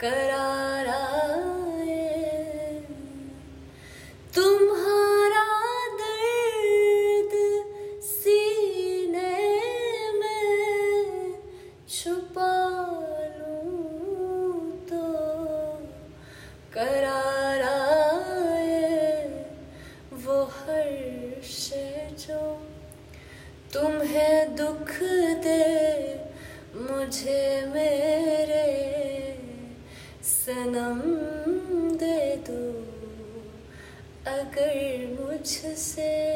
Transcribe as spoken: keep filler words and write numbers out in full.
करार आए। तुम्हारा दर्द सीने में छुपा लूं तो करार आए। वो हर्ष जो तुम्हें दुख दे मुझे मेरे सनम दे दो अगर मुझसे